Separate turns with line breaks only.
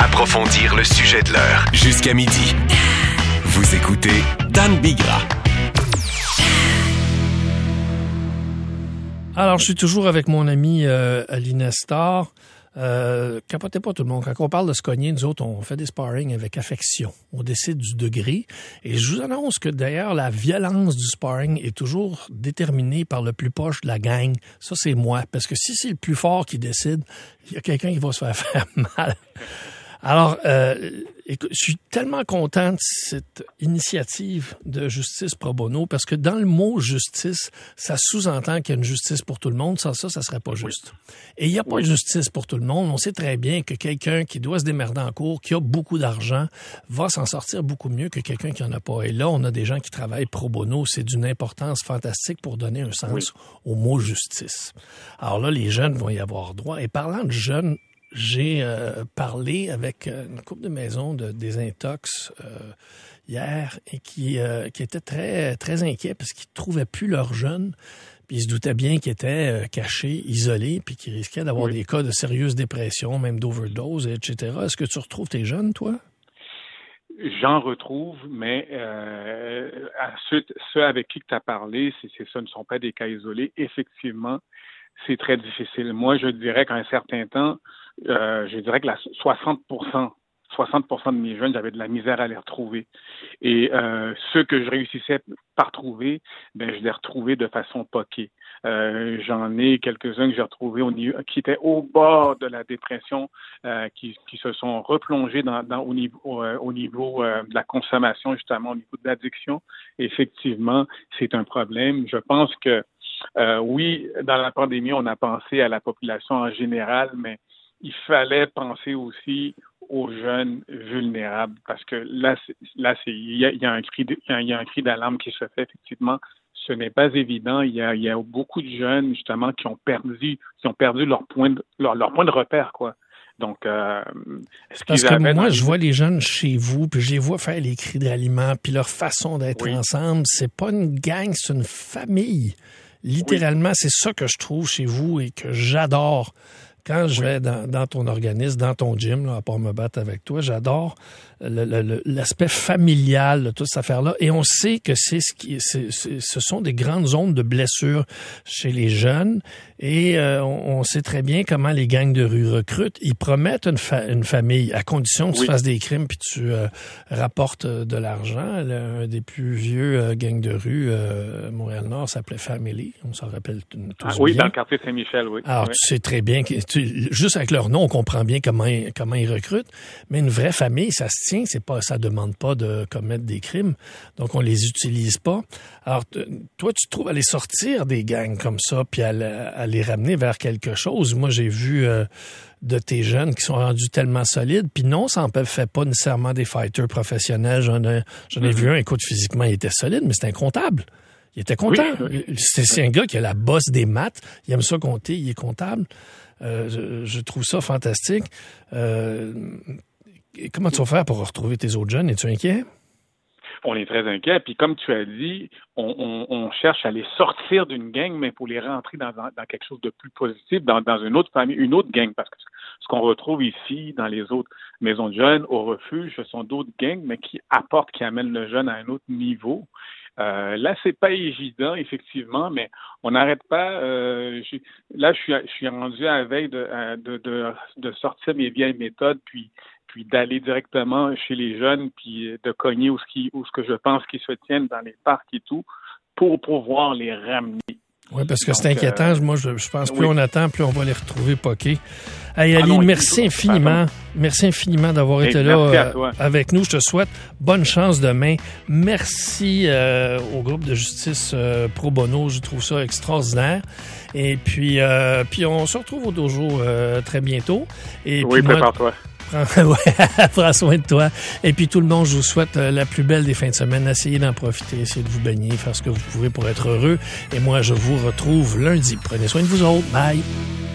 approfondir le sujet de l'heure. Jusqu'à midi. Vous écoutez Dan Bigra.
Alors, je suis toujours avec mon ami Ali Nestor. Capotez pas tout le monde. Quand on parle de se cogner, nous autres, on fait des sparring avec affection. On décide du degré. Et je vous annonce que d'ailleurs, la violence du sparring est toujours déterminée par le plus proche de la gang. Ça, c'est moi. Parce que si c'est le plus fort qui décide, il y a quelqu'un qui va se faire mal. Alors, écoute, je suis tellement content de cette initiative de justice pro bono parce que dans le mot justice, ça sous-entend qu'il y a une justice pour tout le monde. Sans ça, ça serait pas juste. Et il n'y a pas de justice pour tout le monde. On sait très bien que quelqu'un qui doit se démerder en cours, qui a beaucoup d'argent, va s'en sortir beaucoup mieux que quelqu'un qui en a pas. Et là, on a des gens qui travaillent pro bono. C'est d'une importance fantastique pour donner un sens au mot justice. Alors là, les jeunes vont y avoir droit. Et parlant de jeunes, j'ai parlé avec une couple de maisons de désintox hier et qui étaient très, très inquiets parce qu'ils ne trouvaient plus leurs jeunes. Puis ils se doutaient bien qu'ils étaient cachés, isolés, puis qu'ils risquaient d'avoir des cas de sérieuse dépression, même d'overdose, etc. Est-ce que tu retrouves tes jeunes, toi?
J'en retrouve, mais ceux avec qui tu as parlé, ce ne sont pas des cas isolés. Effectivement, c'est très difficile. Moi, je dirais qu'à un certain temps, je dirais que 60% de mes jeunes, j'avais de la misère à les retrouver. Et ceux que je réussissais par trouver, ben je les retrouvais de façon poquée. J'en ai quelques-uns que j'ai retrouvés qui étaient au bord de la dépression, qui se sont replongés au niveau de la consommation, justement, au niveau de l'addiction. Effectivement, c'est un problème. Je pense que oui, dans la pandémie, on a pensé à la population en général, mais il fallait penser aussi aux jeunes vulnérables parce que là, il y a un cri d'alarme qui se fait effectivement. Ce n'est pas évident. Il y a beaucoup de jeunes justement qui ont perdu leur point de repère, quoi. Donc,
parce que moi, je vois les jeunes chez vous, puis je les vois faire les cris d'alignement, puis leur façon d'être ensemble, c'est pas une gang, c'est une famille. Littéralement, c'est ça que je trouve chez vous et que j'adore. Quand je vais dans ton organisme, dans ton gym, là, à part me battre avec toi, j'adore l'aspect familial de toute cette affaire-là. Et on sait que ce sont des grandes zones de blessures chez les jeunes. Et on sait très bien comment les gangs de rue recrutent. Ils promettent une famille, à condition que tu fasses des crimes puis tu rapportes de l'argent. Un des plus vieux gangs de rue, Montréal-Nord, s'appelait Family. On s'en rappelle tous bien.
Dans le quartier Saint-Michel, oui.
Alors, tu sais très bien que juste avec leur nom, on comprend bien comment ils recrutent. Mais une vraie famille, ça se tient. Ça demande pas de commettre des crimes. Donc, on les utilise pas. Alors, toi, tu te trouves à les sortir des gangs comme ça puis à les ramener vers quelque chose. Moi, j'ai vu de tes jeunes qui sont rendus tellement solides. Puis non, ça en fait pas nécessairement des fighters professionnels. J'en ai vu un, écoute, physiquement, il était solide, mais c'était un comptable. Il était content. Oui. C'est un gars qui a la bosse des maths. Il aime ça compter, il est comptable. Je trouve ça fantastique. Comment tu vas faire pour retrouver tes autres jeunes? Es-tu inquiet?
On est très inquiet. Puis comme tu as dit, on cherche à les sortir d'une gang, mais pour les rentrer dans quelque chose de plus positif, dans une autre famille, une autre gang. Parce que ce qu'on retrouve ici, dans les autres maisons de jeunes, au refuge, ce sont d'autres gangs, mais qui amènent le jeune à un autre niveau. Là, c'est pas évident, effectivement, mais on n'arrête pas. Là, je suis rendu à la veille de sortir mes vieilles méthodes, puis d'aller directement chez les jeunes, puis de cogner où ce que je pense qu'ils se tiennent dans les parcs et tout, pour pouvoir les ramener.
Oui, parce que c'est inquiétant. Moi, je pense plus on attend, plus on va les retrouver poqués. Hey, Ali, merci infiniment. Merci infiniment d'avoir été là avec nous. Je te souhaite bonne chance demain. Merci au groupe de justice pro bono. Je trouve ça extraordinaire. Et puis on se retrouve au dojo très bientôt. Et
oui, prépare-toi.
Prends soin de toi. Et puis tout le monde, je vous souhaite la plus belle des fins de semaine. Essayez d'en profiter, essayez de vous baigner, faire ce que vous pouvez pour être heureux. Et moi, je vous retrouve lundi. Prenez soin de vous autres. Bye.